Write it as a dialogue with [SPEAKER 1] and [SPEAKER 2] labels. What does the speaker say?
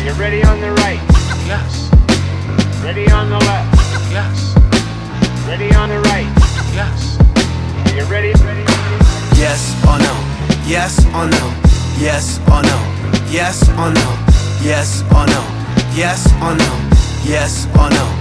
[SPEAKER 1] Are you ready on the right?
[SPEAKER 2] Yes.
[SPEAKER 1] Ready on the left?
[SPEAKER 2] Yes.
[SPEAKER 1] Ready on the right?
[SPEAKER 2] Yes.
[SPEAKER 1] Are you ready?
[SPEAKER 3] Yes or no? Yes or no? Yes or no? Yes or no? Yes or no? Yes or no? Yes or no?